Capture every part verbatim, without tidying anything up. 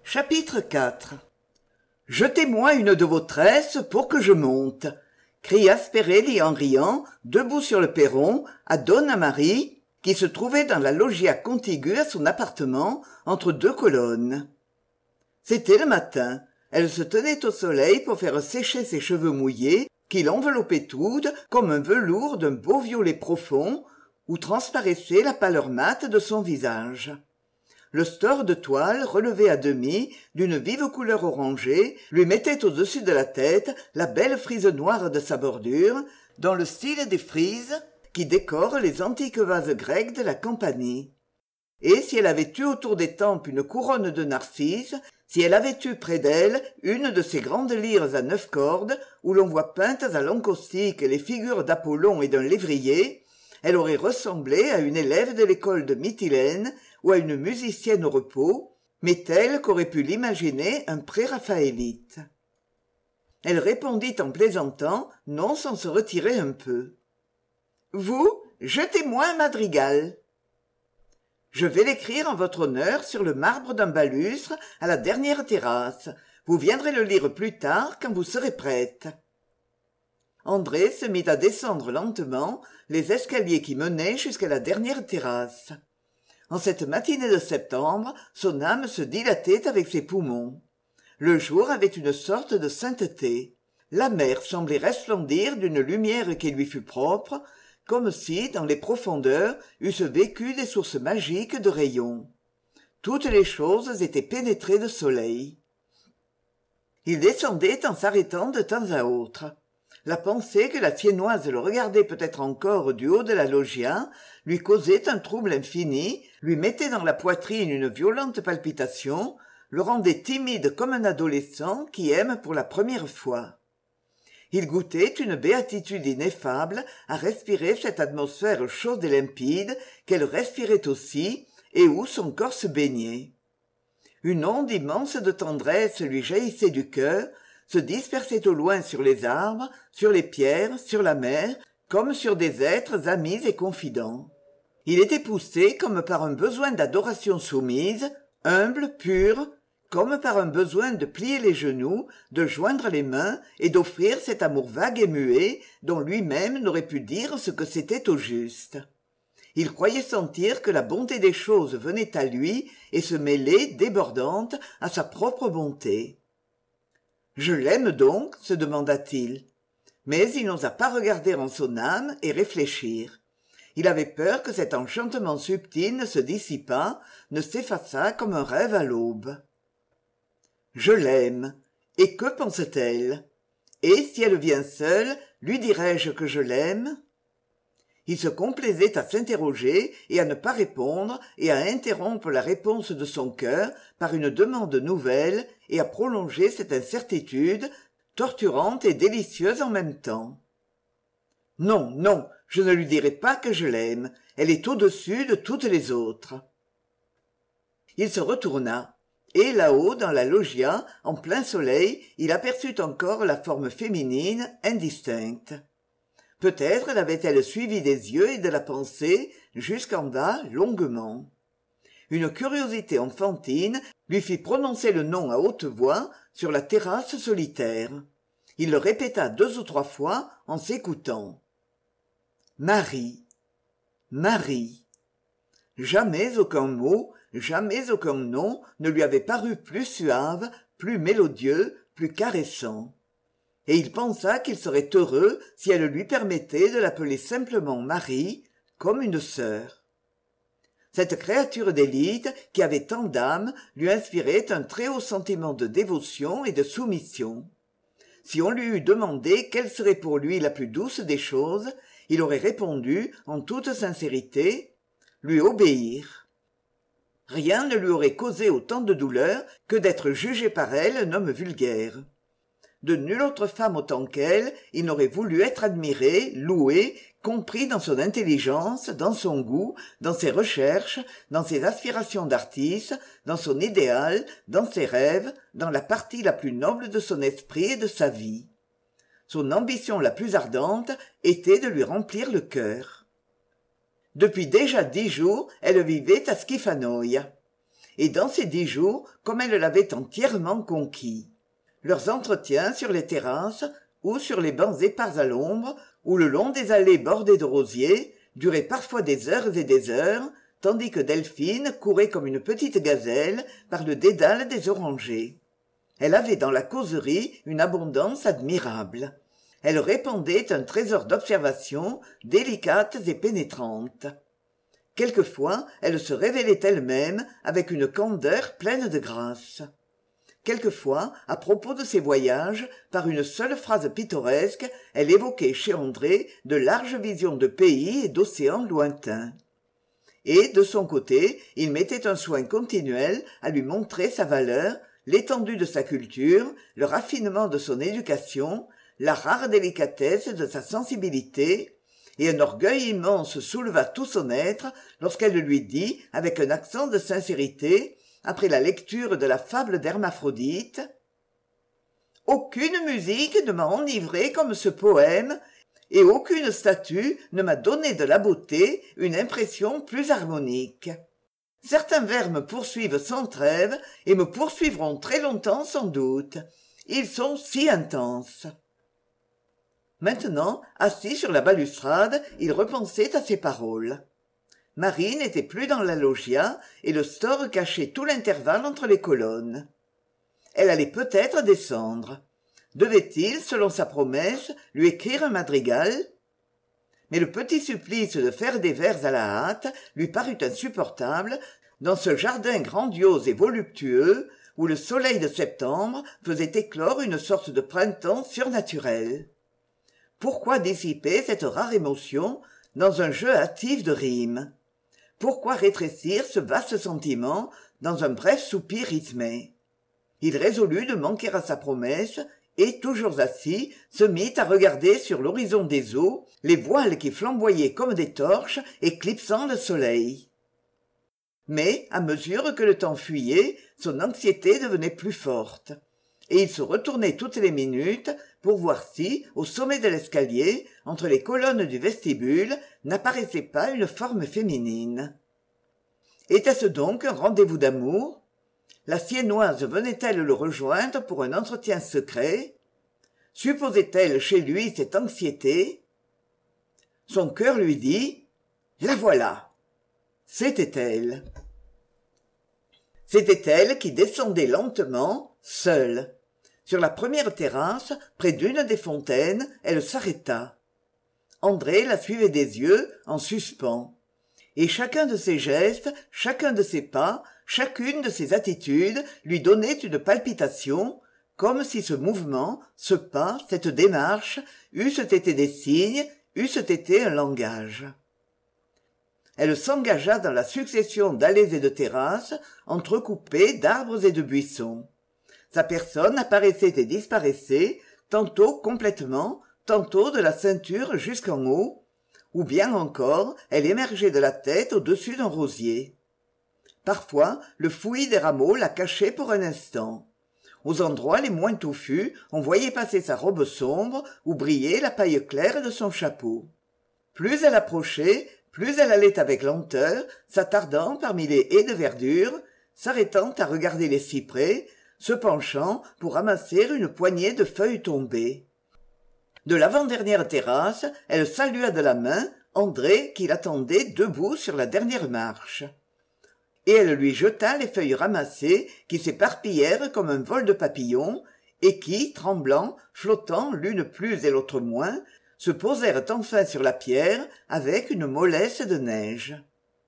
Chapitre quatre. Jetez-moi une de vos tresses pour que je monte, cria Spérelli en riant, debout sur le perron, à Donna Marie, qui se trouvait dans la loggia contiguë à son appartement, entre deux colonnes. C'était le matin. Elle se tenait au soleil pour faire sécher ses cheveux mouillés, qui l'enveloppaient toutes comme un velours d'un beau violet profond, où transparaissait la pâleur mate de son visage. Le store de toile, relevé à demi, d'une vive couleur orangée, lui mettait au-dessus de la tête la belle frise noire de sa bordure, dans le style des frises qui décorent les antiques vases grecs de la Campanie. Et si elle avait eu autour des tempes une couronne de narcisses, si elle avait eu près d'elle une de ces grandes lyres à neuf cordes, où l'on voit peintes à l'encaustique les figures d'Apollon et d'un lévrier, elle aurait ressemblé à une élève de l'école de Mytilène ou à une musicienne au repos, mais telle qu'aurait pu l'imaginer un pré-raphaélite. Elle répondit en plaisantant, non sans se retirer un peu. « Vous, jetez-moi un madrigal. »« Je vais l'écrire en votre honneur sur le marbre d'un balustre à la dernière terrasse. Vous viendrez le lire plus tard quand vous serez prête. » André se mit à descendre lentement les escaliers qui menaient jusqu'à la dernière terrasse. En cette matinée de septembre, son âme se dilatait avec ses poumons. Le jour avait une sorte de sainteté. La mer semblait resplendir d'une lumière qui lui fut propre, comme si, dans les profondeurs, eussent vécu des sources magiques de rayons. Toutes les choses étaient pénétrées de soleil. Il descendait en s'arrêtant de temps à autre. La pensée que la Siennoise le regardait peut-être encore du haut de la loggia lui causait un trouble infini, lui mettait dans la poitrine une violente palpitation, le rendait timide comme un adolescent qui aime pour la première fois. Il goûtait une béatitude ineffable à respirer cette atmosphère chaude et limpide qu'elle respirait aussi et où son corps se baignait. Une onde immense de tendresse lui jaillissait du cœur, se dispersait au loin sur les arbres, sur les pierres, sur la mer, comme sur des êtres amis et confidents. Il était poussé comme par un besoin d'adoration soumise, humble, pur, comme par un besoin de plier les genoux, de joindre les mains et d'offrir cet amour vague et muet dont lui-même n'aurait pu dire ce que c'était au juste. Il croyait sentir que la bonté des choses venait à lui et se mêlait, débordante, à sa propre bonté. « Je l'aime donc ?» se demanda-t-il. Mais il n'osa pas regarder en son âme et réfléchir. Il avait peur que cet enchantement subtil ne se dissipât, ne s'effaçât comme un rêve à l'aube. « Je l'aime. Et que pense-t-elle ? Et si elle vient seule, lui dirai-je que je l'aime ?» Il se complaisait à s'interroger et à ne pas répondre et à interrompre la réponse de son cœur par une demande nouvelle et à prolonger cette incertitude, torturante et délicieuse en même temps. « Non, non, je ne lui dirai pas que je l'aime. Elle est au-dessus de toutes les autres. » Il se retourna. Et là-haut, dans la loggia, en plein soleil, il aperçut encore la forme féminine, indistincte. Peut-être l'avait-elle suivi des yeux et de la pensée, jusqu'en bas, longuement. Une curiosité enfantine lui fit prononcer le nom à haute voix sur la terrasse solitaire. Il le répéta deux ou trois fois en s'écoutant. Marie, Marie. Jamais aucun mot, jamais aucun nom ne lui avait paru plus suave, plus mélodieux, plus caressant. Et il pensa qu'il serait heureux si elle lui permettait de l'appeler simplement Marie, comme une sœur. Cette créature d'élite, qui avait tant d'âme, lui inspirait un très haut sentiment de dévotion et de soumission. Si on lui eût demandé quelle serait pour lui la plus douce des choses, il aurait répondu, en toute sincérité, « lui obéir ». Rien ne lui aurait causé autant de douleur que d'être jugé par elle un homme vulgaire. De nulle autre femme autant qu'elle, il n'aurait voulu être admiré, loué, compris dans son intelligence, dans son goût, dans ses recherches, dans ses aspirations d'artiste, dans son idéal, dans ses rêves, dans la partie la plus noble de son esprit et de sa vie. Son ambition la plus ardente était de lui remplir le cœur. Depuis déjà dix jours, elle vivait à Skifanoïa. et dans ces dix jours comme elle l'avait entièrement conquis. Leurs entretiens sur les terrasses ou sur les bancs épars à l'ombre ou le long des allées bordées de rosiers duraient parfois des heures et des heures, tandis que Delphine courait comme une petite gazelle par le dédale des orangers. Elle avait dans la causerie une abondance admirable. Elle répandait un trésor d'observations délicates et pénétrantes. Quelquefois, elle se révélait elle-même avec une candeur pleine de grâce. Quelquefois, à propos de ses voyages, par une seule phrase pittoresque, elle évoquait chez André de larges visions de pays et d'océans lointains. Et, de son côté, il mettait un soin continuel à lui montrer sa valeur, l'étendue de sa culture, le raffinement de son éducation, la rare délicatesse de sa sensibilité, et un orgueil immense souleva tout son être lorsqu'elle lui dit, avec un accent de sincérité, après la lecture de la fable d'Hermaphrodite, « Aucune musique ne m'a enivré comme ce poème, et aucune statue ne m'a donné de la beauté une impression plus harmonique. Certains vers me poursuivent sans trêve et me poursuivront très longtemps sans doute. Ils sont si intenses. » Maintenant, assis sur la balustrade, il repensait à ces paroles. Marie n'était plus dans la loggia et le store cachait tout l'intervalle entre les colonnes. Elle allait peut-être descendre. Devait-il, selon sa promesse, lui écrire un madrigal? Mais le petit supplice de faire des vers à la hâte lui parut insupportable dans ce jardin grandiose et voluptueux où le soleil de septembre faisait éclore une sorte de printemps surnaturel. Pourquoi dissiper cette rare émotion dans un jeu hâtif de rimes? Pourquoi rétrécir ce vaste sentiment dans un bref soupir rythmé? Il résolut de manquer à sa promesse et, toujours assis, se mit à regarder sur l'horizon des eaux les voiles qui flamboyaient comme des torches éclipsant le soleil. Mais, à mesure que le temps fuyait, son anxiété devenait plus forte, et il se retournait toutes les minutes pour voir si, au sommet de l'escalier, entre les colonnes du vestibule, n'apparaissait pas une forme féminine. Était-ce donc un rendez-vous d'amour? La Siennoise venait-elle le rejoindre pour un entretien secret? Supposait-elle chez lui cette anxiété? Son cœur lui dit « La voilà !» C'était elle. C'était elle qui descendait lentement, seule. Sur la première terrasse, près d'une des fontaines, elle s'arrêta. André la suivait des yeux, en suspens. Et chacun de ses gestes, chacun de ses pas, chacune de ses attitudes lui donnait une palpitation, comme si ce mouvement, ce pas, cette démarche, eussent été des signes, eussent été un langage. Elle s'engagea dans la succession d'allées et de terrasses, entrecoupées d'arbres et de buissons. Sa personne apparaissait et disparaissait, tantôt complètement, tantôt de la ceinture jusqu'en haut, ou bien encore elle émergeait de la tête au-dessus d'un rosier. Parfois, le fouillis des rameaux la cachait pour un instant. Aux endroits les moins touffus, on voyait passer sa robe sombre où brillait la paille claire de son chapeau. Plus elle approchait, plus elle allait avec lenteur, s'attardant parmi les haies de verdure, s'arrêtant à regarder les cyprès, se penchant pour ramasser une poignée de feuilles tombées. De l'avant-dernière terrasse, elle salua de la main André qui l'attendait debout sur la dernière marche. Et elle lui jeta les feuilles ramassées qui s'éparpillèrent comme un vol de papillons et qui, tremblants, flottant l'une plus et l'autre moins, se posèrent enfin sur la pierre avec une mollesse de neige.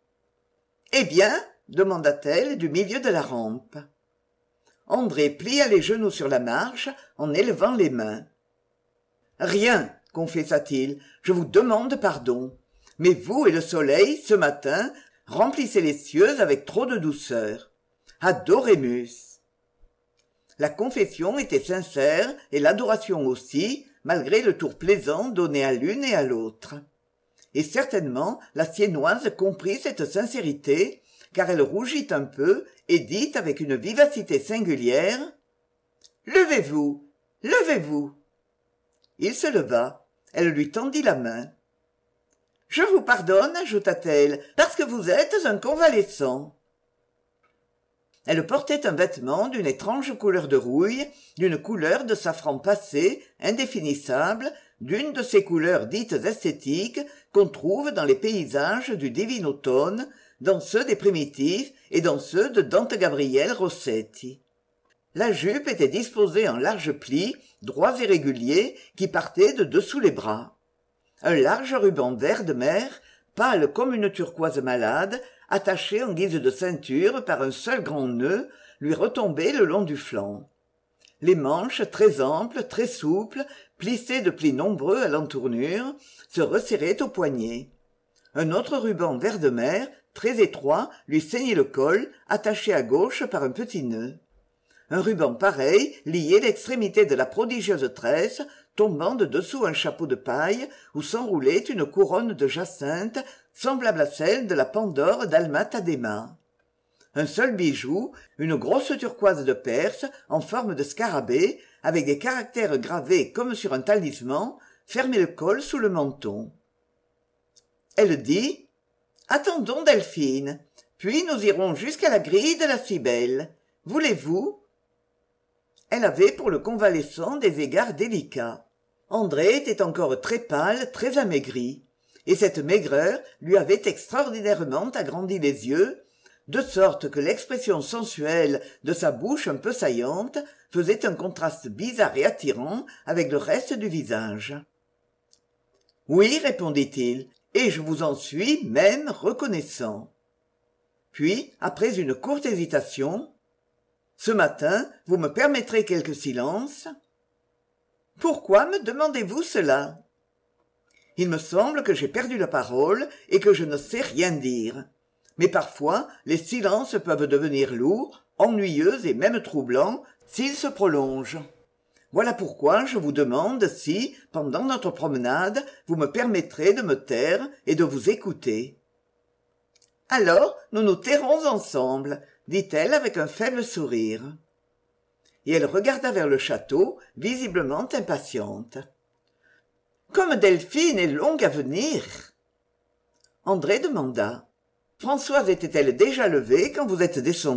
« Eh bien ?» demanda-t-elle du milieu de la rampe. André plia les genoux sur la marche en élevant les mains. « Rien, confessa-t-il, je vous demande pardon. Mais vous et le soleil, ce matin, remplissez les cieux avec trop de douceur. Adoremus !» La confession était sincère et l'adoration aussi, malgré le tour plaisant donné à l'une et à l'autre. Et certainement la Siennoise comprit cette sincérité, car elle rougit un peu et dit avec une vivacité singulière « Levez-vous, levez-vous !» Il se leva. Elle lui tendit la main. « Je vous pardonne, ajouta-t-elle, parce que vous êtes un convalescent. » Elle portait un vêtement d'une étrange couleur de rouille, d'une couleur de safran passé, indéfinissable, d'une de ces couleurs dites esthétiques qu'on trouve dans les paysages du divin automne, dans ceux des primitifs et dans ceux de Dante Gabriel Rossetti. La jupe était disposée en larges plis, droits et réguliers, qui partaient de dessous les bras. Un large ruban vert de mer, pâle comme une turquoise malade, attaché en guise de ceinture par un seul grand nœud, lui retombait le long du flanc. Les manches, très amples, très souples, plissées de plis nombreux à l'entournure, se resserraient au poignet. Un autre ruban vert de mer, très étroit, lui ceignait le col, attaché à gauche par un petit nœud. Un ruban pareil liait l'extrémité de la prodigieuse tresse, tombant de dessous un chapeau de paille où s'enroulait une couronne de jacinthe semblable à celle de la Pandore d'Alma Tadema. Un seul bijou, une grosse turquoise de Perse en forme de scarabée, avec des caractères gravés comme sur un talisman, fermait le col sous le menton. Elle dit « Attendons, Delphine, puis nous irons jusqu'à la grille de la Cybèle. Voulez-vous » Elle avait pour le convalescent des égards délicats. André était encore très pâle, très amaigri, et cette maigreur lui avait extraordinairement agrandi les yeux, de sorte que l'expression sensuelle de sa bouche un peu saillante faisait un contraste bizarre et attirant avec le reste du visage. « Oui, répondit-il, et je vous en suis même reconnaissant. » Puis, après une courte hésitation, « Ce matin, vous me permettrez quelque silence ?»« Pourquoi me demandez-vous cela ?»« Il me semble que j'ai perdu la parole et que je ne sais rien dire. Mais parfois, les silences peuvent devenir lourds, ennuyeux et même troublants s'ils se prolongent. Voilà pourquoi je vous demande si, pendant notre promenade, vous me permettrez de me taire et de vous écouter. »« Alors, nous nous tairons ensemble, » dit-elle avec un faible sourire. Et elle regarda vers le château, visiblement impatiente. « Comme Delphine est longue à venir !» André demanda. « Françoise était-elle déjà levée quand vous êtes descendu ?»«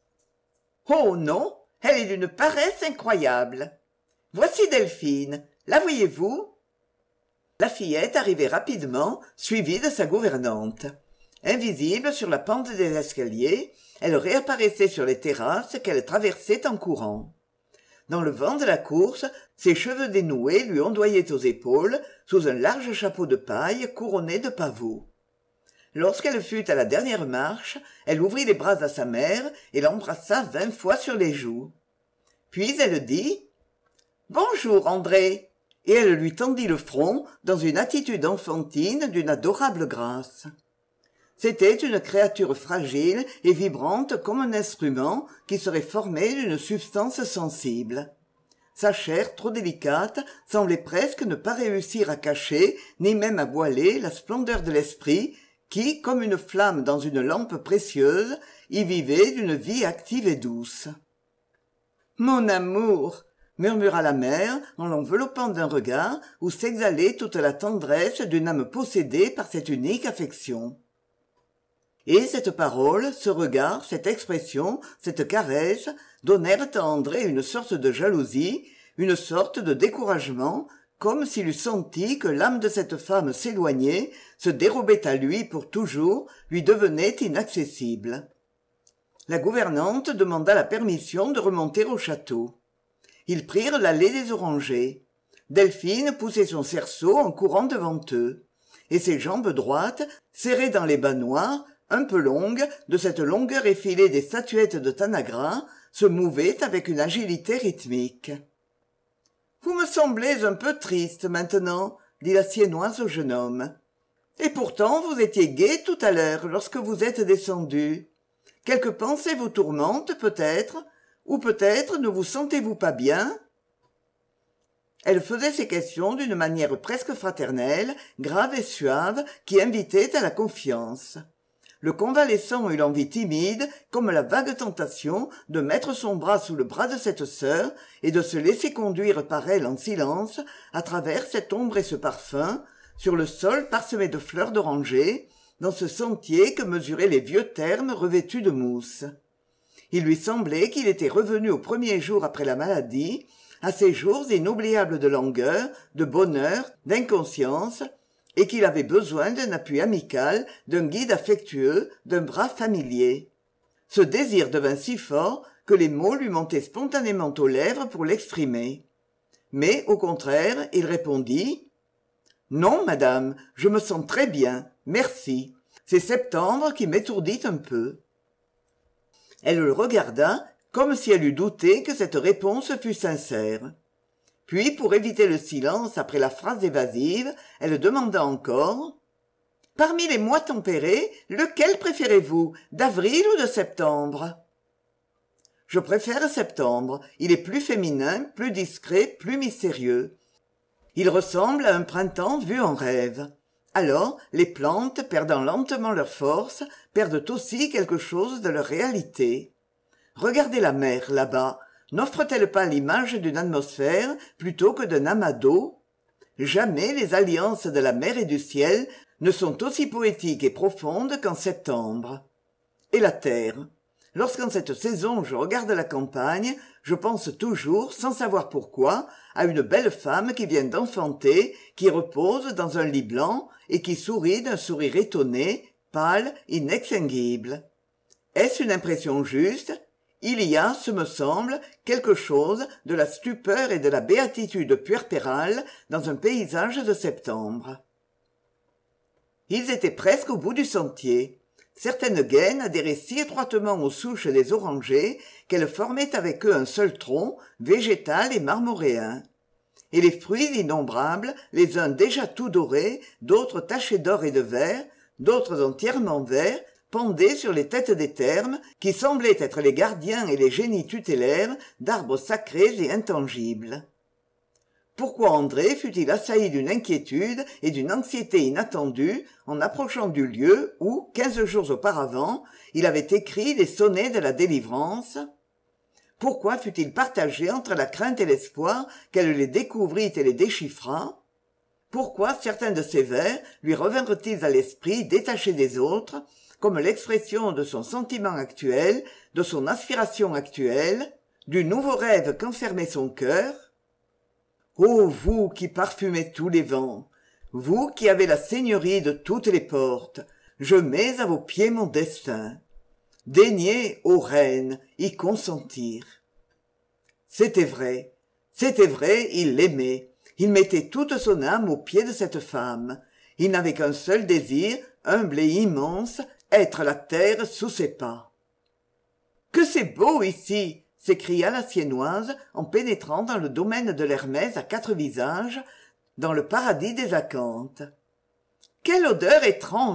Oh non, elle est d'une paresse incroyable. Voici Delphine, la voyez-vous ?» La fillette arrivait rapidement, suivie de sa gouvernante. Invisible sur la pente des escaliers, elle réapparaissait sur les terrasses qu'elle traversait en courant. Dans le vent de la course, ses cheveux dénoués lui ondoyaient aux épaules sous un large chapeau de paille couronné de pavots. Lorsqu'elle fut à la dernière marche, elle ouvrit les bras à sa mère et l'embrassa vingt fois sur les joues. Puis elle dit « Bonjour, André !» et elle lui tendit le front dans une attitude enfantine d'une adorable grâce. C'était une créature fragile et vibrante comme un instrument qui serait formé d'une substance sensible. Sa chair, trop délicate, semblait presque ne pas réussir à cacher, ni même à voiler, la splendeur de l'esprit qui, comme une flamme dans une lampe précieuse, y vivait d'une vie active et douce. « Mon amour !» murmura la mère en l'enveloppant d'un regard où s'exhalait toute la tendresse d'une âme possédée par cette unique affection. Et cette parole, ce regard, cette expression, cette caresse donnèrent à André une sorte de jalousie, une sorte de découragement, comme s'il eût senti que l'âme de cette femme s'éloignait, se dérobait à lui pour toujours, lui devenait inaccessible. La gouvernante demanda la permission de remonter au château. Ils prirent l'allée des orangers. Delphine poussait son cerceau en courant devant eux, et ses jambes droites, serrées dans les bas noirs, un peu longues, de cette longueur effilée des statuettes de Tanagra, se mouvaient avec une agilité rythmique. « Vous me semblez un peu triste maintenant, » dit la Siennoise au jeune homme. « Et pourtant vous étiez gai tout à l'heure lorsque vous êtes descendu. Quelque pensée vous tourmente peut-être, ou peut-être ne vous sentez-vous pas bien ?» Elle faisait ces questions d'une manière presque fraternelle, grave et suave, qui invitait à la confiance. Le convalescent eut l'envie timide, comme la vague tentation, de mettre son bras sous le bras de cette sœur et de se laisser conduire par elle en silence, à travers cette ombre et ce parfum, sur le sol parsemé de fleurs d'oranger, dans ce sentier que mesuraient les vieux termes revêtus de mousse. Il lui semblait qu'il était revenu au premier jour après la maladie, à ces jours inoubliables de langueur, de bonheur, d'inconscience, et qu'il avait besoin d'un appui amical, d'un guide affectueux, d'un bras familier. Ce désir devint si fort que les mots lui montaient spontanément aux lèvres pour l'exprimer. Mais, au contraire, il répondit « Non, madame, je me sens très bien, merci. C'est septembre qui m'étourdit un peu. » Elle le regarda comme si elle eût douté que cette réponse fût sincère. Puis, pour éviter le silence après la phrase évasive, elle demanda encore « Parmi les mois tempérés, lequel préférez-vous, d'avril ou de septembre ?» « Je préfère septembre. Il est plus féminin, plus discret, plus mystérieux. Il ressemble à un printemps vu en rêve. Alors, les plantes, perdant lentement leur force, perdent aussi quelque chose de leur réalité. Regardez la mer, là-bas. N'offre-t-elle pas l'image d'une atmosphère plutôt que d'un amas d'eau ? Jamais les alliances de la mer et du ciel ne sont aussi poétiques et profondes qu'en septembre. Et la terre ? Lorsqu'en cette saison je regarde la campagne, je pense toujours, sans savoir pourquoi, à une belle femme qui vient d'enfanter, qui repose dans un lit blanc et qui sourit d'un sourire étonné, pâle, inextinguible. Est-ce une impression juste ? Il y a, ce me semble, quelque chose de la stupeur et de la béatitude puerpérale dans un paysage de septembre. Ils étaient presque au bout du sentier. Certaines gaines adhéraient si étroitement aux souches des orangers qu'elles formaient avec eux un seul tronc, végétal et marmoréen. Et les fruits innombrables, les uns déjà tout dorés, d'autres tachés d'or et de vert, d'autres entièrement verts, pendaient sur les têtes des termes, qui semblaient être les gardiens et les génies tutélaires d'arbres sacrés et intangibles. Pourquoi André fut-il assailli d'une inquiétude et d'une anxiété inattendues en approchant du lieu où, quinze jours auparavant, il avait écrit les sonnets de la délivrance ? Pourquoi fut-il partagé entre la crainte et l'espoir qu'elle les découvrît et les déchiffrât ? Pourquoi certains de ses vers lui revinrent-ils à l'esprit détachés des autres, comme l'expression de son sentiment actuel, de son aspiration actuelle, du nouveau rêve qu'enfermait son cœur ? Ô vous qui parfumez tous les vents, vous qui avez la seigneurie de toutes les portes, je mets à vos pieds mon destin. Daignez, ô reine, y consentir. C'était vrai, c'était vrai, il l'aimait. Il mettait toute son âme aux pieds de cette femme. Il n'avait qu'un seul désir, humble et immense, être la terre sous ses pas. « Que c'est beau ici !» s'écria la Siennoise en pénétrant dans le domaine de l'Hermès à quatre visages, dans le paradis des Acanthes. « Quelle odeur étrange !»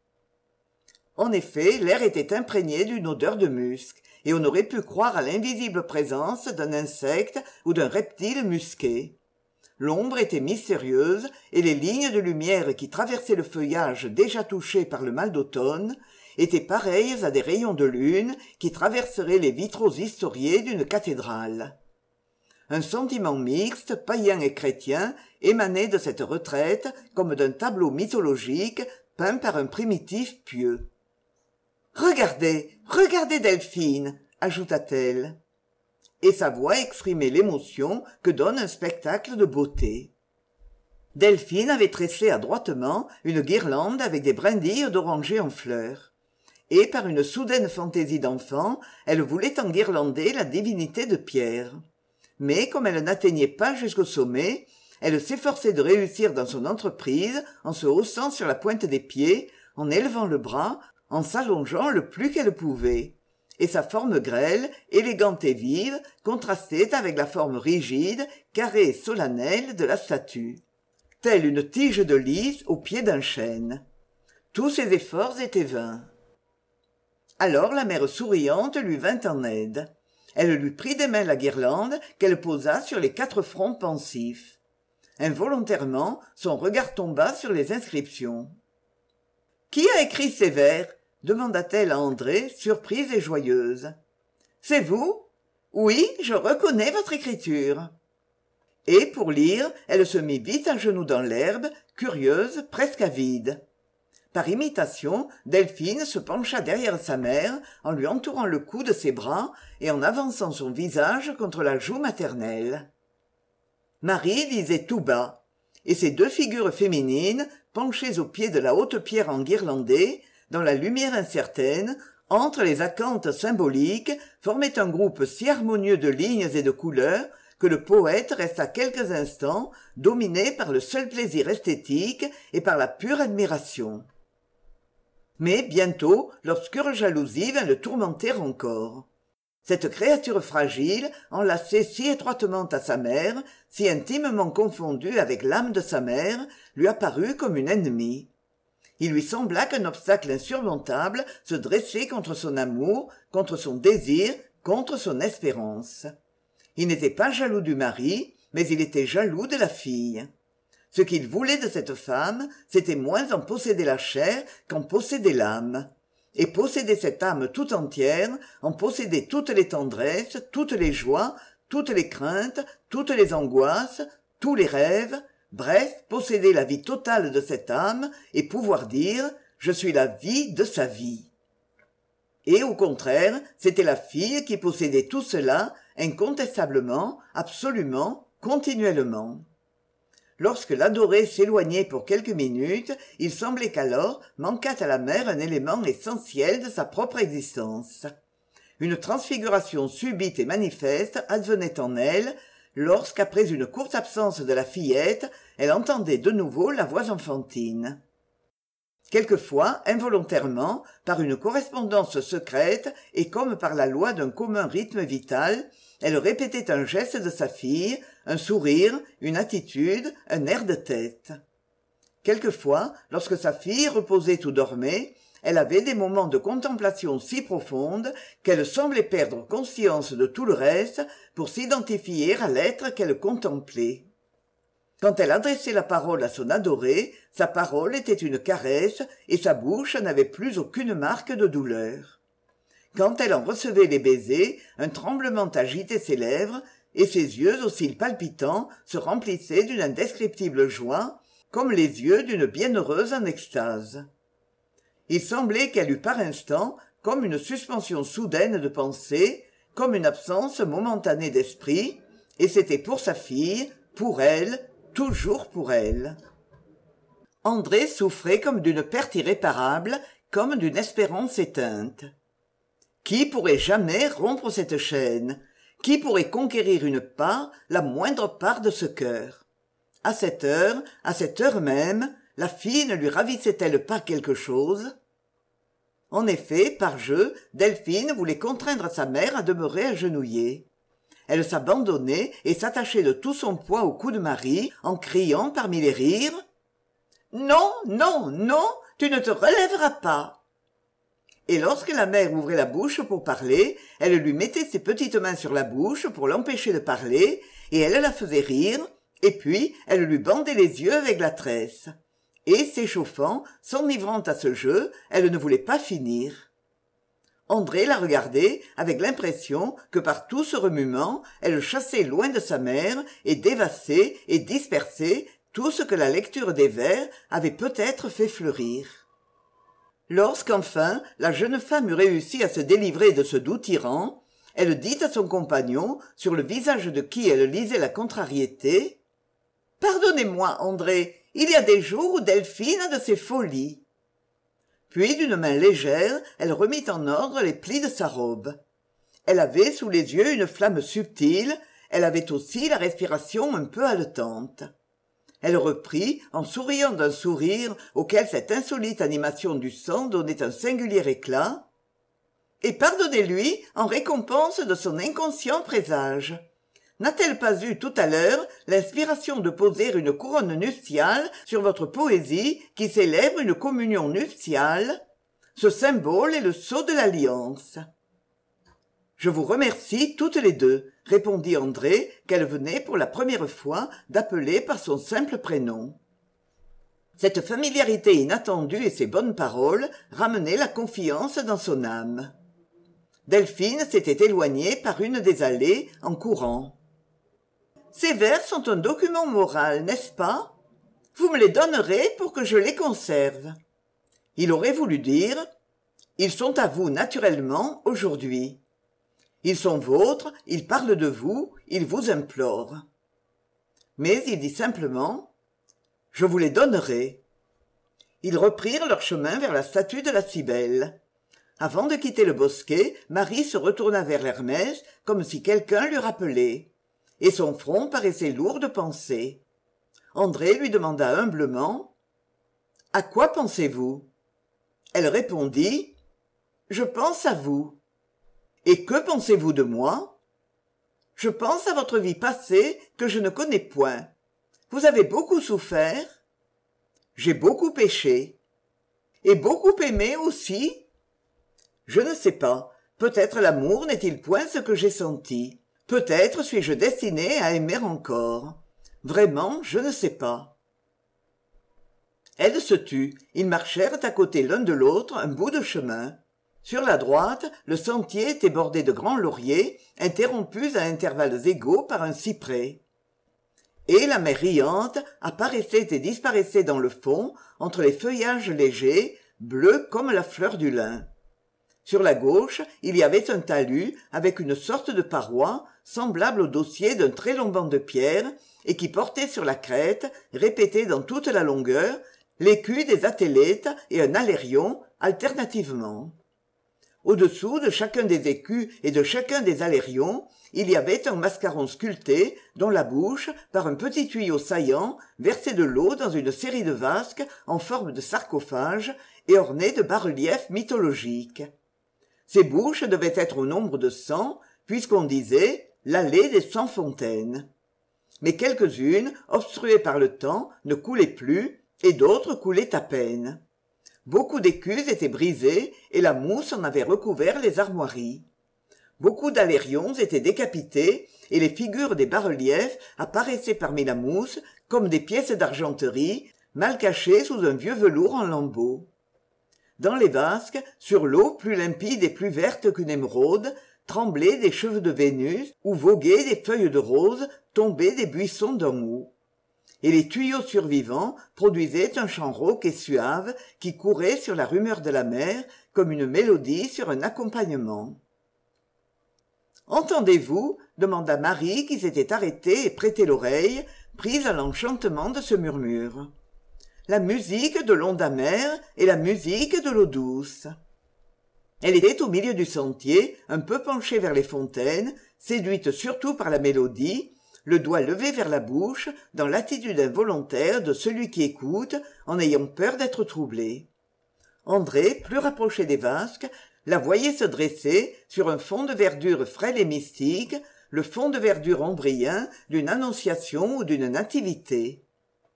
En effet, l'air était imprégné d'une odeur de musc, et on aurait pu croire à l'invisible présence d'un insecte ou d'un reptile musqué. L'ombre était mystérieuse, et les lignes de lumière qui traversaient le feuillage déjà touché par le mal d'automne étaient pareilles à des rayons de lune qui traverseraient les vitraux historiés d'une cathédrale. Un sentiment mixte, païen et chrétien, émanait de cette retraite comme d'un tableau mythologique peint par un primitif pieux. « Regardez, regardez Delphine !» ajouta-t-elle. Et sa voix exprimait l'émotion que donne un spectacle de beauté. Delphine avait tressé adroitement une guirlande avec des brindilles d'oranger en fleurs. Et par une soudaine fantaisie d'enfant, elle voulait enguirlander la divinité de pierre. Mais comme elle n'atteignait pas jusqu'au sommet, elle s'efforçait de réussir dans son entreprise en se haussant sur la pointe des pieds, en élevant le bras, en s'allongeant le plus qu'elle pouvait. Et sa forme grêle, élégante et vive, contrastait avec la forme rigide, carrée et solennelle de la statue. Telle une tige de lys au pied d'un chêne. Tous ses efforts étaient vains. Alors la mère souriante lui vint en aide. Elle lui prit des mains la guirlande qu'elle posa sur les quatre fronts pensifs. Involontairement, son regard tomba sur les inscriptions. « Qui a écrit ces vers ?» demanda-t-elle à André, surprise et joyeuse. « C'est vous ? Oui, je reconnais votre écriture. » Et pour lire, elle se mit vite à genoux dans l'herbe, curieuse, presque avide. Par imitation, Delphine se pencha derrière sa mère en lui entourant le cou de ses bras et en avançant son visage contre la joue maternelle. Marie lisait tout bas, et ces deux figures féminines, penchées au pied de la haute pierre enguirlandée, dans la lumière incertaine, entre les acanthes symboliques, formaient un groupe si harmonieux de lignes et de couleurs que le poète resta quelques instants dominé par le seul plaisir esthétique et par la pure admiration. Mais bientôt l'obscure jalousie vint le tourmenter encore. Cette créature fragile, enlacée si étroitement à sa mère, si intimement confondue avec l'âme de sa mère, lui apparut comme une ennemie. Il lui sembla qu'un obstacle insurmontable se dressait contre son amour, contre son désir, contre son espérance. Il n'était pas jaloux du mari, mais il était jaloux de la fille. Ce qu'il voulait de cette femme, c'était moins en posséder la chair qu'en posséder l'âme. Et posséder cette âme tout entière, en posséder toutes les tendresses, toutes les joies, toutes les craintes, toutes les angoisses, tous les rêves, bref, posséder la vie totale de cette âme et pouvoir dire « je suis la vie de sa vie ». Et au contraire, c'était la fille qui possédait tout cela, incontestablement, absolument, continuellement. Lorsque l'adoré s'éloignait pour quelques minutes, il semblait qu'alors manquât à la mère un élément essentiel de sa propre existence. Une transfiguration subite et manifeste advenait en elle, lorsqu'après une courte absence de la fillette, elle entendait de nouveau la voix enfantine. Quelquefois, involontairement, par une correspondance secrète et comme par la loi d'un commun rythme vital, elle répétait un geste de sa fille, un sourire, une attitude, un air de tête. Quelquefois, lorsque sa fille reposait ou dormait, elle avait des moments de contemplation si profonde qu'elle semblait perdre conscience de tout le reste pour s'identifier à l'être qu'elle contemplait. Quand elle adressait la parole à son adoré, sa parole était une caresse et sa bouche n'avait plus aucune marque de douleur. Quand elle en recevait les baisers, un tremblement agitait ses lèvres, et ses yeux aux cils palpitants se remplissaient d'une indescriptible joie, comme les yeux d'une bienheureuse en extase. Il semblait qu'elle eût par instant comme une suspension soudaine de pensée, comme une absence momentanée d'esprit, et c'était pour sa fille, pour elle, toujours pour elle. André souffrait comme d'une perte irréparable, comme d'une espérance éteinte. Qui pourrait jamais rompre cette chaîne? Qui pourrait conquérir une part, la moindre part de ce cœur? À cette heure, à cette heure même, la fille ne lui ravissait-elle pas quelque chose? En effet, par jeu, Delphine voulait contraindre sa mère à demeurer agenouillée. Elle s'abandonnait et s'attachait de tout son poids au cou de Marie, en criant parmi les rires « Non, non, non, tu ne te relèveras pas !» Et lorsque la mère ouvrait la bouche pour parler, elle lui mettait ses petites mains sur la bouche pour l'empêcher de parler, et elle la faisait rire, et puis elle lui bandait les yeux avec la tresse. Et, s'échauffant, s'enivrant à ce jeu, elle ne voulait pas finir. André la regardait avec l'impression que par tout ce remuement, elle chassait loin de sa mère et dévassait et dispersait tout ce que la lecture des vers avait peut-être fait fleurir. Lorsqu'enfin la jeune femme eut réussi à se délivrer de ce doux tyran, elle dit à son compagnon, sur le visage de qui elle lisait la contrariété, « Pardonnez-moi, André, il y a des jours où Delphine a de ses folies. » Puis d'une main légère, elle remit en ordre les plis de sa robe. Elle avait sous les yeux une flamme subtile, elle avait aussi la respiration un peu haletante. Elle reprit, en souriant d'un sourire auquel cette insolite animation du sang donnait un singulier éclat. « Et pardonnez-lui en récompense de son inconscient présage. N'a-t-elle pas eu tout à l'heure l'inspiration de poser une couronne nuptiale sur votre poésie qui célèbre une communion nuptiale? Ce symbole est le sceau de l'alliance. » « Je vous remercie toutes les deux, » répondit André, qu'elle venait pour la première fois d'appeler par son simple prénom. Cette familiarité inattendue et ces bonnes paroles ramenaient la confiance dans son âme. Delphine s'était éloignée par une des allées en courant. « Ces vers sont un document moral, n'est-ce pas? Vous me les donnerez pour que je les conserve. » Il aurait voulu dire « Ils sont à vous naturellement aujourd'hui. Ils sont vôtres, ils parlent de vous, ils vous implorent. » Mais il dit simplement « Je vous les donnerai. » Ils reprirent leur chemin vers la statue de la Cybèle. Avant de quitter le bosquet, Marie se retourna vers Hermès comme si quelqu'un l'eût rappelé, et son front paraissait lourd de pensées. André lui demanda humblement « À quoi pensez-vous » Elle répondit « Je pense à vous. »« Et que pensez-vous de moi ?»« Je pense à votre vie passée que je ne connais point. Vous avez beaucoup souffert ?»« J'ai beaucoup péché. »« Et beaucoup aimé aussi ?»« Je ne sais pas. Peut-être l'amour n'est-il point ce que j'ai senti. Peut-être suis-je destiné à aimer encore. Vraiment, je ne sais pas. » Elle se tut. Ils marchèrent à côté l'un de l'autre un bout de chemin. Sur la droite, le sentier était bordé de grands lauriers, interrompus à intervalles égaux par un cyprès. Et la mer riante apparaissait et disparaissait dans le fond, entre les feuillages légers, bleus comme la fleur du lin. Sur la gauche, il y avait un talus avec une sorte de paroi, semblable au dossier d'un très long banc de pierre, et qui portait sur la crête, répété dans toute la longueur, l'écu des athlètes et un alérion, alternativement. Au-dessous de chacun des écus et de chacun des alérions, il y avait un mascaron sculpté, dont la bouche, par un petit tuyau saillant, versait de l'eau dans une série de vasques en forme de sarcophage et ornées de bas-reliefs mythologiques. Ces bouches devaient être au nombre de cent, puisqu'on disait « l'allée des cent fontaines ». Mais quelques-unes, obstruées par le temps, ne coulaient plus, et d'autres coulaient à peine. Beaucoup d'écus étaient brisés, et la mousse en avait recouvert les armoiries. Beaucoup d'alérions étaient décapités, et les figures des bas-reliefs apparaissaient parmi la mousse comme des pièces d'argenterie, mal cachées sous un vieux velours en lambeaux. Dans les vasques, sur l'eau plus limpide et plus verte qu'une émeraude, tremblaient des cheveux de Vénus ou voguaient des feuilles de rose tombées des buissons d'un houx. Et les tuyaux survivants produisaient un chant rauque et suave qui courait sur la rumeur de la mer comme une mélodie sur un accompagnement. « Entendez-vous » demanda Marie qui s'était arrêtée et prêtait l'oreille, prise à l'enchantement de ce murmure. « La musique de l'onde amère et la musique de l'eau douce. » Elle était au milieu du sentier, un peu penchée vers les fontaines, séduite surtout par la mélodie, le doigt levé vers la bouche, dans l'attitude involontaire de celui qui écoute, en ayant peur d'être troublé. André, plus rapproché des vasques, la voyait se dresser sur un fond de verdure frêle et mystique, le fond de verdure ombrien d'une annonciation ou d'une nativité.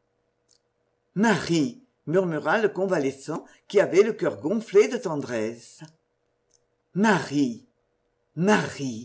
« Marie !» murmura le convalescent qui avait le cœur gonflé de tendresse. « Marie ! Marie !»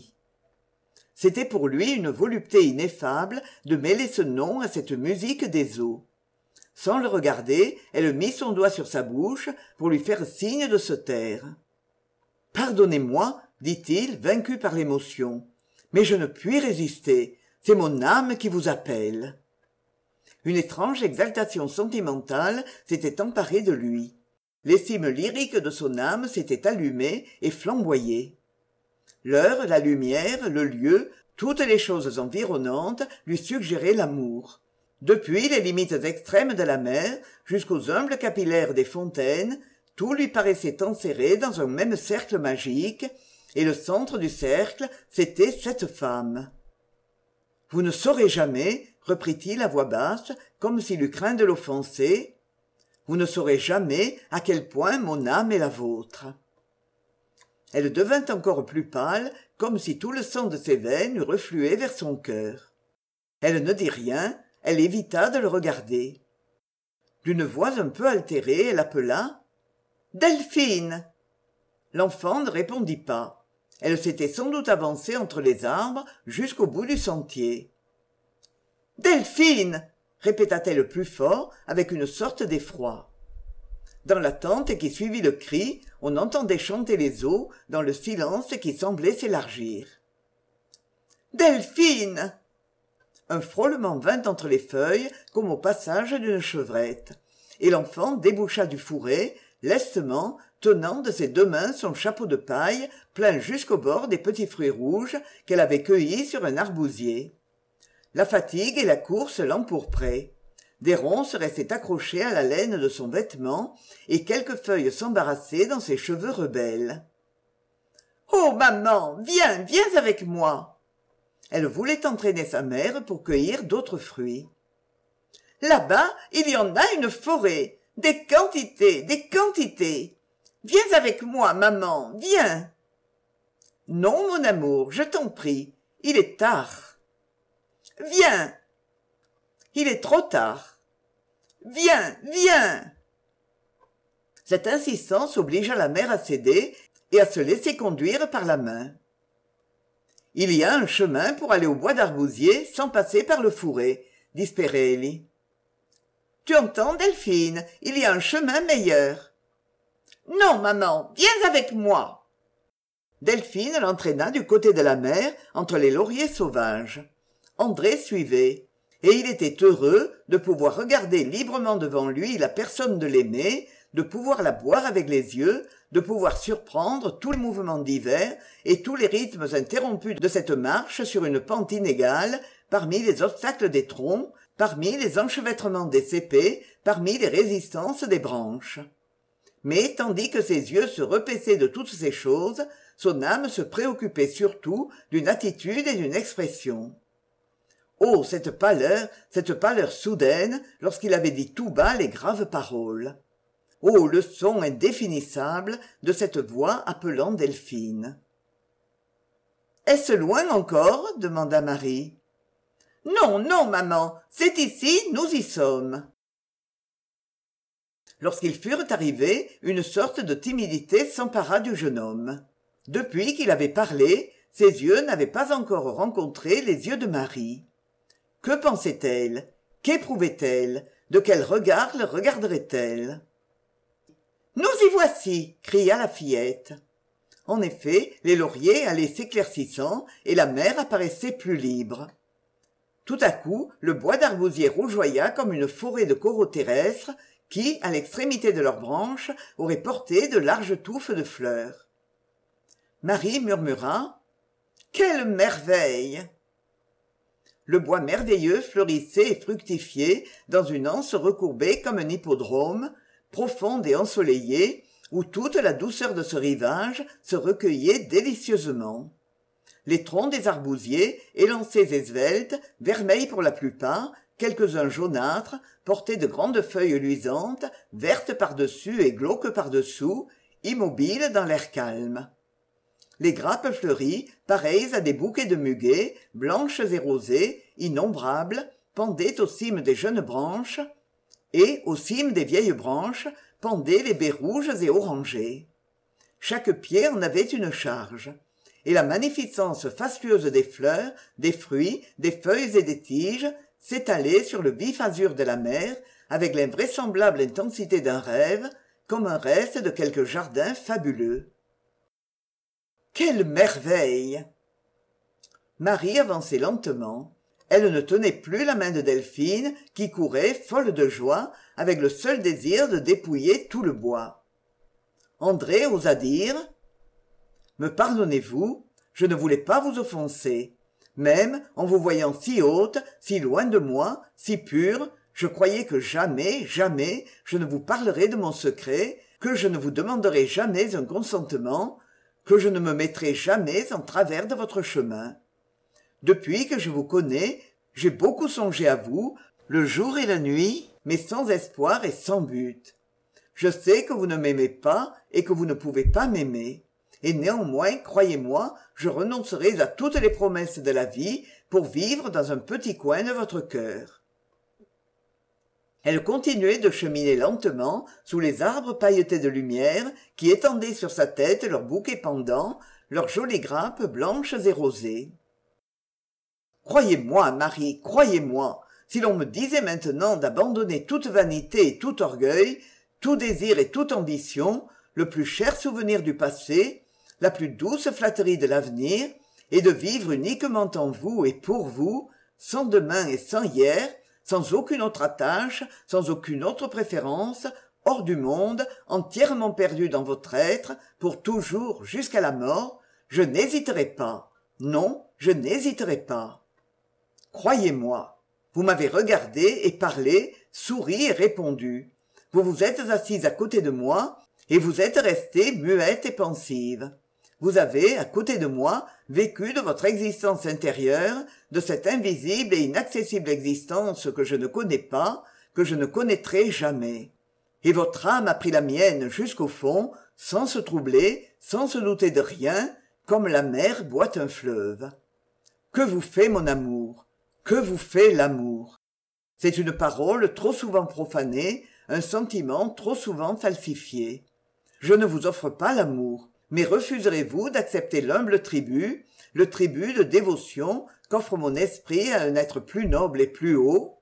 C'était pour lui une volupté ineffable de mêler ce nom à cette musique des eaux. Sans le regarder, elle mit son doigt sur sa bouche pour lui faire signe de se taire. « Pardonnez-moi, dit-il, vaincu par l'émotion, mais je ne puis résister, c'est mon âme qui vous appelle. » Une étrange exaltation sentimentale s'était emparée de lui. L'estime lyrique de son âme s'était allumée et flamboyée. L'heure, la lumière, le lieu, toutes les choses environnantes lui suggéraient l'amour. Depuis les limites extrêmes de la mer jusqu'aux humbles capillaires des fontaines, tout lui paraissait enserré dans un même cercle magique, et le centre du cercle, c'était cette femme. « Vous ne saurez jamais, » reprit-il à voix basse, comme s'il eût craint de l'offenser, « vous ne saurez jamais à quel point mon âme est la vôtre. » Elle devint encore plus pâle, comme si tout le sang de ses veines eût reflué vers son cœur. Elle ne dit rien, elle évita de le regarder. D'une voix un peu altérée, elle appela « Delphine !» L'enfant ne répondit pas. Elle s'était sans doute avancée entre les arbres jusqu'au bout du sentier. « Delphine !» répéta-t-elle plus fort, avec une sorte d'effroi. Dans la tente qui suivit le cri, on entendait chanter les eaux dans le silence qui semblait s'élargir. « Delphine !» Un frôlement vint entre les feuilles comme au passage d'une chevrette, et l'enfant déboucha du fourré, lestement tenant de ses deux mains son chapeau de paille plein jusqu'au bord des petits fruits rouges qu'elle avait cueillis sur un arbousier. La fatigue et la course l'empourpraient. Des ronces restaient accrochées à la laine de son vêtement et quelques feuilles s'embarrassaient dans ses cheveux rebelles. « Oh, maman, viens, viens avec moi !» Elle voulait entraîner sa mère pour cueillir d'autres fruits. « Là-bas, il y en a une forêt, des quantités, des quantités. Viens avec moi, maman, viens !»« Non, mon amour, je t'en prie, il est tard. »« Viens !»« Il est trop tard. »« Viens, viens !» Cette insistance obligea la mère à céder et à se laisser conduire par la main. « Il y a un chemin pour aller au bois d'arbousier sans passer par le fourré, » dit Spérelli. « Tu entends, Delphine, il y a un chemin meilleur. »« Non, maman, viens avec moi !» Delphine l'entraîna du côté de la mer entre les lauriers sauvages. André suivait, et il était heureux de pouvoir regarder librement devant lui la personne de l'aimé, de pouvoir la boire avec les yeux, de pouvoir surprendre tous les mouvements divers et tous les rythmes interrompus de cette marche sur une pente inégale, parmi les obstacles des troncs, parmi les enchevêtrements des sépées, parmi les résistances des branches. Mais tandis que ses yeux se repaissaient de toutes ces choses, son âme se préoccupait surtout d'une attitude et d'une expression. Oh, cette pâleur, cette pâleur soudaine, lorsqu'il avait dit tout bas les graves paroles. Oh, le son indéfinissable de cette voix appelant Delphine. « Est-ce loin encore ?» demanda Marie. « Non, non, maman, c'est ici, nous y sommes. » Lorsqu'ils furent arrivés, une sorte de timidité s'empara du jeune homme. Depuis qu'il avait parlé, ses yeux n'avaient pas encore rencontré les yeux de Marie. Que pensait-elle? Qu'éprouvait-elle? De quel regard le regarderait-elle? « Nous y voici !» cria la fillette. En effet, les lauriers allaient s'éclaircissant et la mer apparaissait plus libre. Tout à coup, le bois d'arbousier rougeoya comme une forêt de coraux terrestres qui, à l'extrémité de leurs branches, auraient porté de larges touffes de fleurs. Marie murmura « Quelle merveille !» Le bois merveilleux fleurissait et fructifiait dans une anse recourbée comme un hippodrome, profonde et ensoleillée, où toute la douceur de ce rivage se recueillait délicieusement. Les troncs des arbousiers, élancés et sveltes, vermeils pour la plupart, quelques-uns jaunâtres, portaient de grandes feuilles luisantes, vertes par-dessus et glauques par-dessous, immobiles dans l'air calme. Les grappes fleuries, pareilles à des bouquets de muguets, blanches et rosées, innombrables, pendaient aux cimes des jeunes branches, et, aux cimes des vieilles branches, pendaient les baies rouges et orangées. Chaque pied en avait une charge, et la magnificence fastueuse des fleurs, des fruits, des feuilles et des tiges s'étalait sur le vif azur de la mer avec l'invraisemblable intensité d'un rêve, comme un reste de quelque jardin fabuleux. Quelle merveille! Marie avançait lentement. Elle ne tenait plus la main de Delphine, qui courait, folle de joie, avec le seul désir de dépouiller tout le bois. André osa dire « Me pardonnez-vous, je ne voulais pas vous offenser. Même, en vous voyant si haute, si loin de moi, si pure, je croyais que jamais, jamais, je ne vous parlerais de mon secret, que je ne vous demanderais jamais un consentement, que je ne me mettrais jamais en travers de votre chemin. Depuis que je vous connais, j'ai beaucoup songé à vous, le jour et la nuit, mais sans espoir et sans but. Je sais que vous ne m'aimez pas et que vous ne pouvez pas m'aimer. Et néanmoins, croyez-moi, je renoncerai à toutes les promesses de la vie pour vivre dans un petit coin de votre cœur. » Elle continuait de cheminer lentement sous les arbres pailletés de lumière qui étendaient sur sa tête leurs bouquets pendants, leurs jolies grappes blanches et rosées. « Croyez-moi, Marie, croyez-moi, si l'on me disait maintenant d'abandonner toute vanité et tout orgueil, tout désir et toute ambition, le plus cher souvenir du passé, la plus douce flatterie de l'avenir, et de vivre uniquement en vous et pour vous, sans demain et sans hier, sans aucune autre attache, sans aucune autre préférence, hors du monde, entièrement perdu dans votre être, pour toujours, jusqu'à la mort, je n'hésiterai pas. Non, je n'hésiterai pas. Croyez-moi. Vous m'avez regardé et parlé, souri et répondu. Vous vous êtes assise à côté de moi, et vous êtes restée muette et pensive. Vous avez, à côté de moi, vécu de votre existence intérieure, de cette invisible et inaccessible existence que je ne connais pas, que je ne connaîtrai jamais. Et votre âme a pris la mienne jusqu'au fond, sans se troubler, sans se douter de rien, comme la mer boit un fleuve. Que vous fait mon amour? Que vous fait l'amour? C'est une parole trop souvent profanée, un sentiment trop souvent falsifié. Je ne vous offre pas l'amour, mais refuserez-vous d'accepter l'humble tribut, le tribut de dévotion qu'offre mon esprit à un être plus noble et plus haut?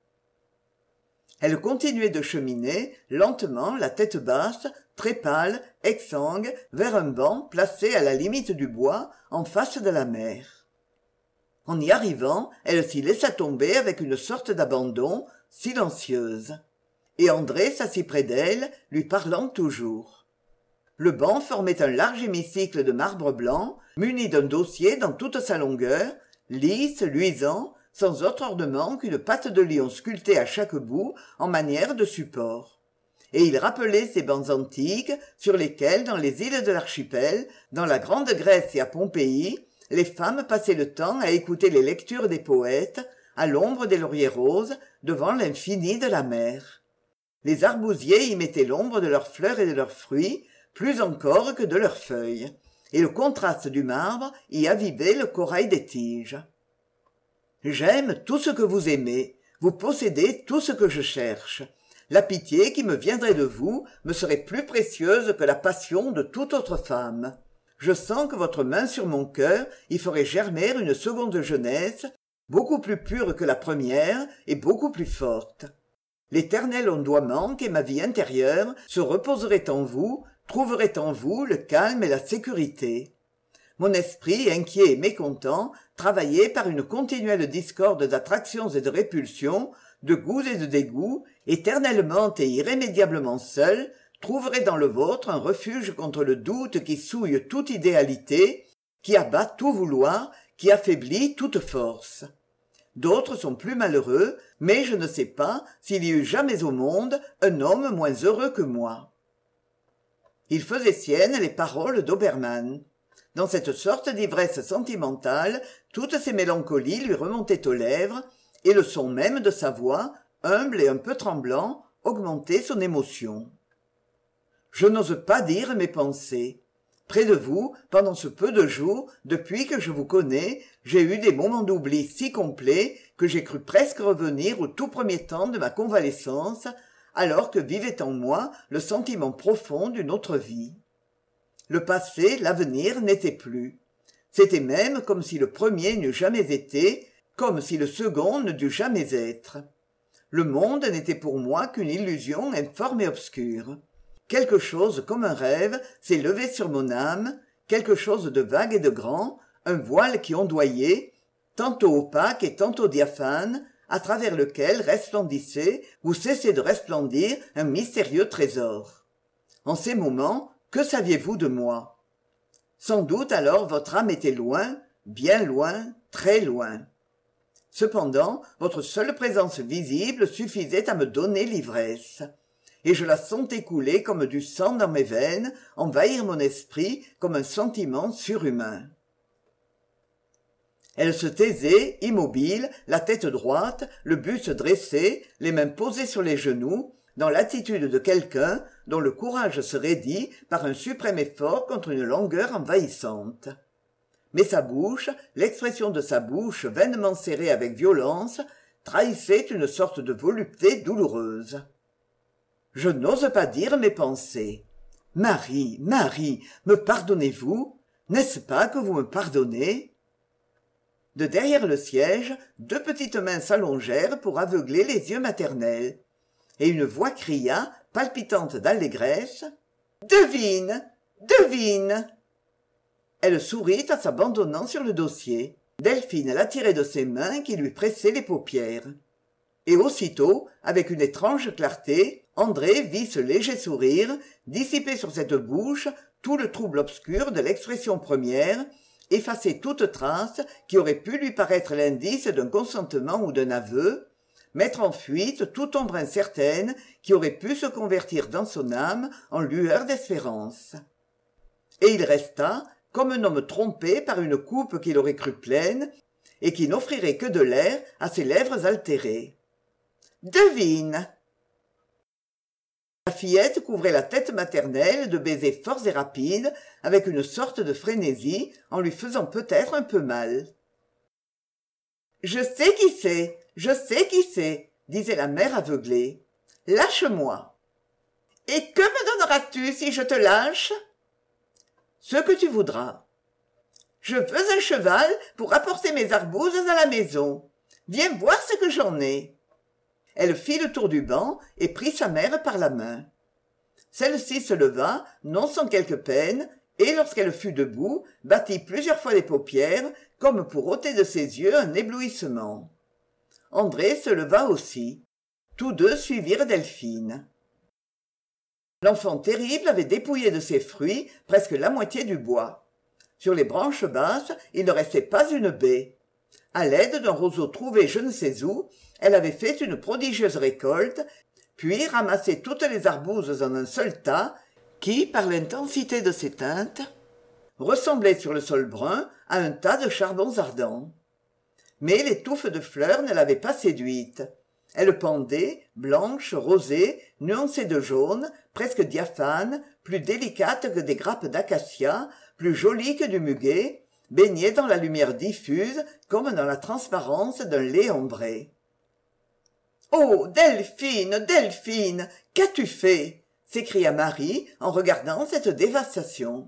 Elle continuait de cheminer, lentement, la tête basse, très pâle, exsangue, vers un banc placé à la limite du bois, en face de la mer. En y arrivant, elle s'y laissa tomber avec une sorte d'abandon, silencieuse. Et André s'assit près d'elle, lui parlant toujours. Le banc formait un large hémicycle de marbre blanc, muni d'un dossier dans toute sa longueur, lisse, luisant, sans autre ornement qu'une patte de lion sculptée à chaque bout en manière de support. Et il rappelait ces bancs antiques sur lesquels, dans les îles de l'archipel, dans la Grande Grèce et à Pompéi, les femmes passaient le temps à écouter les lectures des poètes, à l'ombre des lauriers roses, devant l'infini de la mer. Les arbousiers y mettaient l'ombre de leurs fleurs et de leurs fruits, plus encore que de leurs feuilles, et le contraste du marbre y avivait le corail des tiges. J'aime tout ce que vous aimez, vous possédez tout ce que je cherche. La pitié qui me viendrait de vous me serait plus précieuse que la passion de toute autre femme. Je sens que votre main sur mon cœur y ferait germer une seconde jeunesse, beaucoup plus pure que la première et beaucoup plus forte. L'éternel ondoiement qu'est ma vie intérieure se reposerait en vous, trouverait en vous le calme et la sécurité. Mon esprit, inquiet et mécontent, travaillé par une continuelle discorde d'attractions et de répulsions, de goûts et de dégoûts, éternellement et irrémédiablement seul, trouverait dans le vôtre un refuge contre le doute qui souille toute idéalité, qui abat tout vouloir, qui affaiblit toute force. D'autres sont plus malheureux, mais je ne sais pas s'il y eut jamais au monde un homme moins heureux que moi. Il faisait siennes les paroles d'Obermann. Dans cette sorte d'ivresse sentimentale, toutes ces mélancolies lui remontaient aux lèvres, et le son même de sa voix, humble et un peu tremblant, augmentait son émotion. Je n'ose pas dire mes pensées. Près de vous, pendant ce peu de jours, depuis que je vous connais, j'ai eu des moments d'oubli si complets que j'ai cru presque revenir au tout premier temps de ma convalescence, alors que vivait en moi le sentiment profond d'une autre vie. Le passé, l'avenir n'étaient plus. C'était même comme si le premier n'eût jamais été, comme si le second ne dût jamais être. Le monde n'était pour moi qu'une illusion informe et obscure. Quelque chose comme un rêve s'est levé sur mon âme, quelque chose de vague et de grand, un voile qui ondoyait, tantôt opaque et tantôt diaphane, à travers lequel resplendissait ou cessait de resplendir un mystérieux trésor. En ces moments, que saviez-vous de moi? Sans doute alors votre âme était loin, bien loin, très loin. Cependant, votre seule présence visible suffisait à me donner l'ivresse. Et je la sentais couler comme du sang dans mes veines, envahir mon esprit comme un sentiment surhumain. Elle se taisait, immobile, la tête droite, le buste dressé, les mains posées sur les genoux, dans l'attitude de quelqu'un dont le courage se raidit par un suprême effort contre une langueur envahissante. Mais sa bouche, l'expression de sa bouche vainement serrée avec violence, trahissait une sorte de volupté douloureuse. Je n'ose pas dire mes pensées. Marie, Marie, me pardonnez-vous? N'est-ce pas que vous me pardonnez? De derrière le siège, deux petites mains s'allongèrent pour aveugler les yeux maternels, et une voix cria, palpitante d'allégresse, « Devine! Devine !» Elle sourit en s'abandonnant sur le dossier. Delphine l'attirait de ses mains qui lui pressaient les paupières. Et aussitôt, avec une étrange clarté, André vit ce léger sourire dissiper sur cette bouche tout le trouble obscur de l'expression première, effacer toute trace qui aurait pu lui paraître l'indice d'un consentement ou d'un aveu, mettre en fuite toute ombre incertaine qui aurait pu se convertir dans son âme en lueur d'espérance. Et il resta, comme un homme trompé par une coupe qu'il aurait crue pleine, et qui n'offrirait que de l'air à ses lèvres altérées. « Devine !» La fillette couvrait la tête maternelle de baisers forts et rapides, avec une sorte de frénésie, en lui faisant peut-être un peu mal. « Je sais qui c'est, je sais qui c'est, » disait la mère aveuglée. « Lâche-moi. »« Et que me donneras-tu si je te lâche ?»« Ce que tu voudras. »« Je veux un cheval pour apporter mes arbouses à la maison. Viens voir ce que j'en ai. » Elle fit le tour du banc et prit sa mère par la main. Celle-ci se leva, non sans quelque peine, et lorsqu'elle fut debout, battit plusieurs fois les paupières, comme pour ôter de ses yeux un éblouissement. André se leva aussi. Tous deux suivirent Delphine. L'enfant terrible avait dépouillé de ses fruits presque la moitié du bois. Sur les branches basses, il ne restait pas une baie. À l'aide d'un roseau trouvé je ne sais où, elle avait fait une prodigieuse récolte, puis ramassé toutes les arbouzes en un seul tas, qui, par l'intensité de ses teintes, ressemblaient sur le sol brun à un tas de charbons ardents. Mais les touffes de fleurs ne l'avaient pas séduite. Elles pendaient, blanches, rosées, nuancées de jaune, presque diaphanes, plus délicates que des grappes d'acacia, plus jolies que du muguet, baignées dans la lumière diffuse comme dans la transparence d'un lait ambré. « Oh, Delphine, Delphine, qu'as-tu fait ?» s'écria Marie en regardant cette dévastation.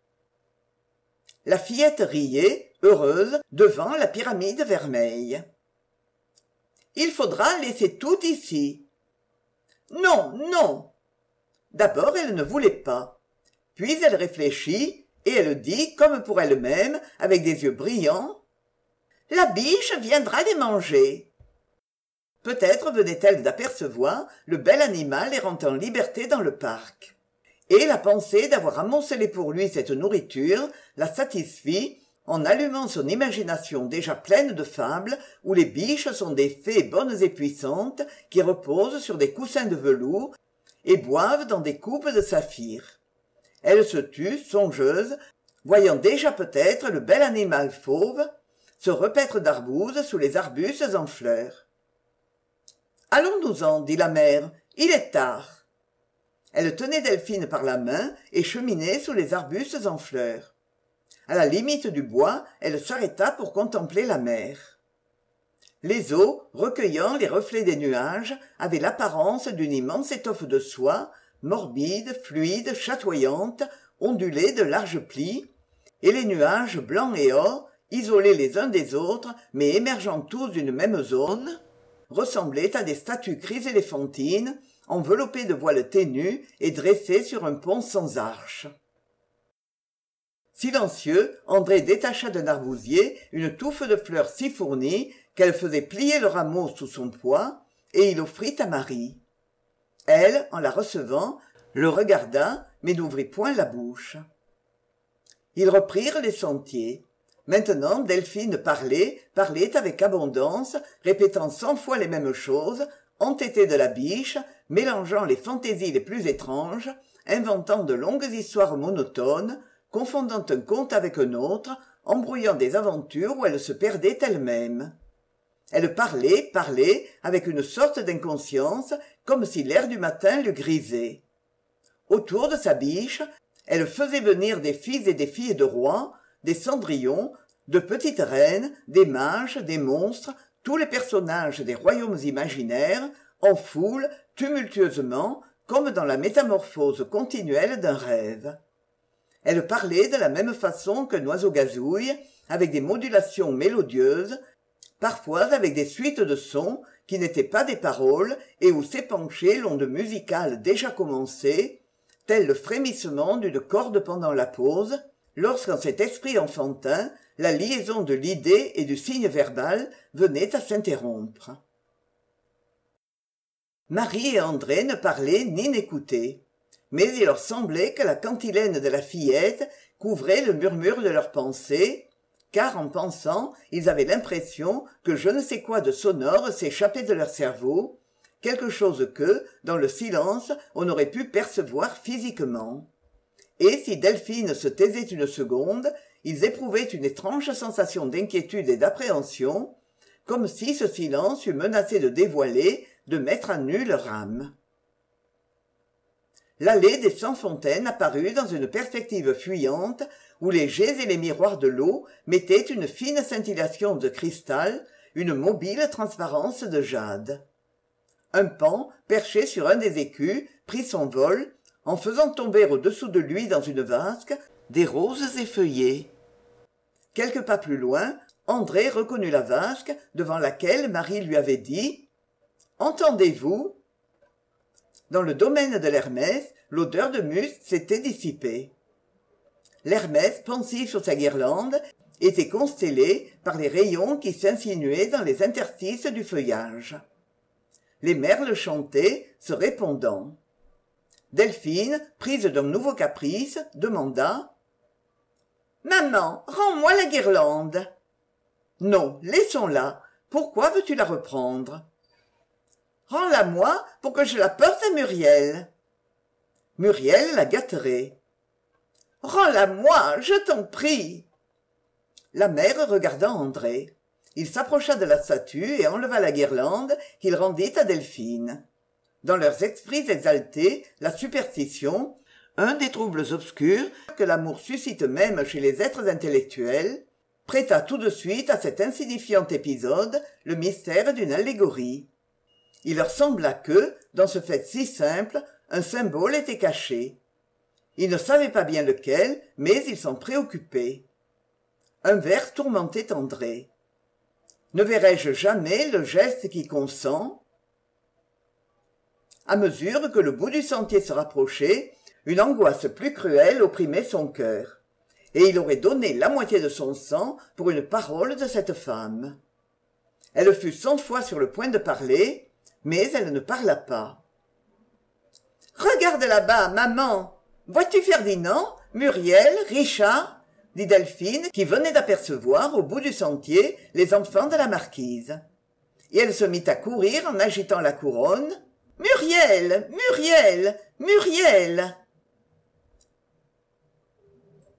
La fillette riait, heureuse, devant la pyramide vermeille. « Il faudra laisser tout ici. »« Non, non !» D'abord elle ne voulait pas. Puis elle réfléchit, et elle dit, comme pour elle-même, avec des yeux brillants, « La biche viendra les manger. » Peut-être venait-elle d'apercevoir le bel animal errant en liberté dans le parc. Et la pensée d'avoir amoncelé pour lui cette nourriture la satisfit en allumant son imagination déjà pleine de fables où les biches sont des fées bonnes et puissantes qui reposent sur des coussins de velours et boivent dans des coupes de saphir. Elle se tut, songeuse, voyant déjà peut-être le bel animal fauve se repaître d'arbouses sous les arbustes en fleurs. « Allons-nous-en, dit la mère, il est tard. » Elle tenait Delphine par la main et cheminait sous les arbustes en fleurs. À la limite du bois, elle s'arrêta pour contempler la mer. Les eaux, recueillant les reflets des nuages, avaient l'apparence d'une immense étoffe de soie, morbide, fluide, chatoyante, ondulée de larges plis, et les nuages blancs et or, isolés les uns des autres, mais émergeant tous d'une même zone, ressemblaient à des statues chryséléphantines, enveloppées de voiles ténus et dressées sur un pont sans arche. Silencieux, André détacha d'un arbousier une touffe de fleurs si fournie qu'elle faisait plier le rameau sous son poids, et il l'offrit à Marie. Elle, en la recevant, le regarda, mais n'ouvrit point la bouche. Ils reprirent les sentiers. Maintenant, Delphine parlait, parlait avec abondance, répétant cent fois les mêmes choses, entêtée de la biche, mélangeant les fantaisies les plus étranges, inventant de longues histoires monotones, confondant un conte avec un autre, embrouillant des aventures où elle se perdait elle-même. Elle parlait, parlait, avec une sorte d'inconscience, comme si l'air du matin l'eût grisée. Autour de sa biche, elle faisait venir des fils et des filles de rois, des cendrillons, de petites reines, des mages, des monstres, tous les personnages des royaumes imaginaires, en foule, tumultueusement, comme dans la métamorphose continuelle d'un rêve. Elle parlait de la même façon qu'un oiseau gazouille, avec des modulations mélodieuses, parfois avec des suites de sons qui n'étaient pas des paroles et où s'épanchait l'onde musicale déjà commencée, tel le frémissement d'une corde pendant la pause, lorsqu'en cet esprit enfantin, la liaison de l'idée et du signe verbal venait à s'interrompre. Marie et André ne parlaient ni n'écoutaient, mais il leur semblait que la cantilène de la fillette couvrait le murmure de leurs pensées, car en pensant, ils avaient l'impression que je ne sais quoi de sonore s'échappait de leur cerveau, quelque chose que, dans le silence, on aurait pu percevoir physiquement. Et si Delphine se taisait une seconde, ils éprouvaient une étrange sensation d'inquiétude et d'appréhension, comme si ce silence eût menacé de dévoiler, de mettre à nu leur âme. L'allée des Sans-Fontaines apparut dans une perspective fuyante où les jets et les miroirs de l'eau mettaient une fine scintillation de cristal, une mobile transparence de jade. Un paon, perché sur un des écus, prit son vol, en faisant tomber au-dessous de lui dans une vasque des roses effeuillées. Quelques pas plus loin, André reconnut la vasque devant laquelle Marie lui avait dit « Entendez-vous » Dans le domaine de l'Hermès, l'odeur de musc s'était dissipée. L'Hermès, pensif sur sa guirlande, était constellé par les rayons qui s'insinuaient dans les interstices du feuillage. Les merles chantaient, se répondant. Delphine, prise d'un nouveau caprice, demanda « Maman, rends-moi la guirlande !»« Non, laissons-la. Pourquoi veux-tu la reprendre ?»« Rends-la-moi pour que je la porte à Muriel. » Muriel la gâterait. « Rends-la-moi, je t'en prie !» La mère regarda André. Il s'approcha de la statue et enleva la guirlande qu'il rendit à Delphine. Dans leurs esprits exaltés, la superstition, un des troubles obscurs que l'amour suscite même chez les êtres intellectuels, prêta tout de suite à cet insignifiant épisode le mystère d'une allégorie. Il leur sembla que, dans ce fait si simple, un symbole était caché. Ils ne savaient pas bien lequel, mais ils s'en préoccupaient. Un vers tourmentait André. Ne verrai-je jamais le geste qui consent ? À mesure que le bout du sentier se rapprochait, une angoisse plus cruelle opprimait son cœur, et il aurait donné la moitié de son sang pour une parole de cette femme. Elle fut cent fois sur le point de parler, mais elle ne parla pas. « Regarde là-bas, maman ! Vois-tu Ferdinand, Muriel, Richard ?» dit Delphine, qui venait d'apercevoir au bout du sentier les enfants de la marquise. Et elle se mit à courir en agitant la couronne. « Muriel, Muriel, Muriel !»